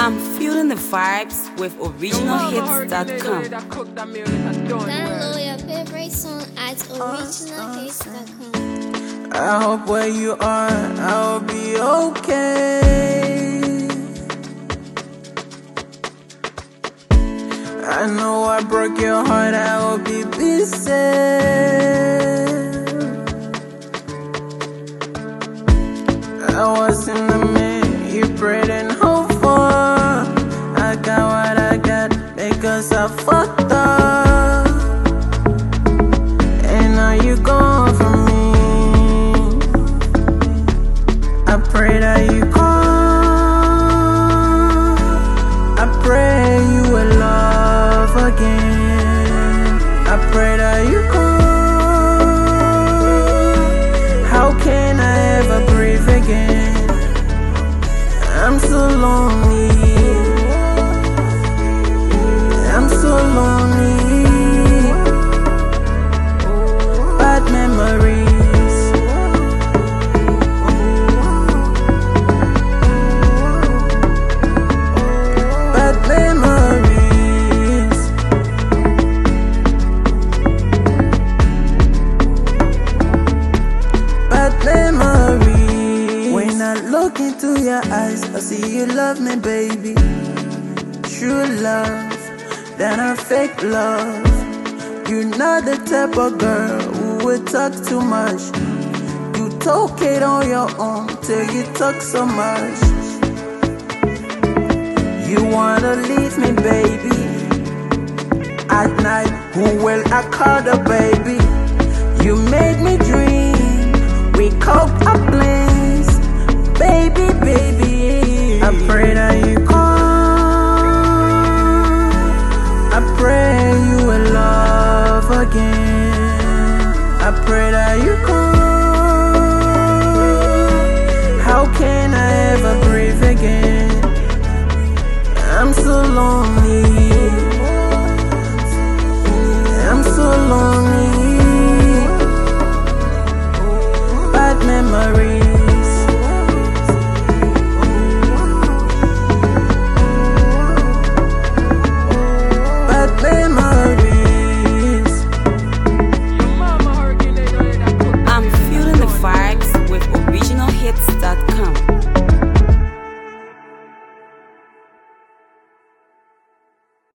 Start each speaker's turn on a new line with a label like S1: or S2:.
S1: I'm feeling the vibes with originalhits.com.
S2: Download your favorite song at originalhits.com.
S3: I hope where you are, I'll be okay. I know I broke your heart, I hope you be safe. I was in the man you prayed and hoped for. I got what I got because I fucked up. And now you gone from me. I pray that you come. I pray you will love again. I pray that you come. How can I ever breathe again? I'm so lonely. I'm so lonely. Bad memories. Bad memories. Bad memories. When I look into your eyes, I see you love me, baby. True love, than a fake love. You're not the type of girl who would talk too much. You talk it on your own till you talk so much. You wanna leave me, baby. At night, who will I call the baby? You made me dream, we coped our plans. Baby, baby, I pray that you come. I pray you will love again. I pray that you come.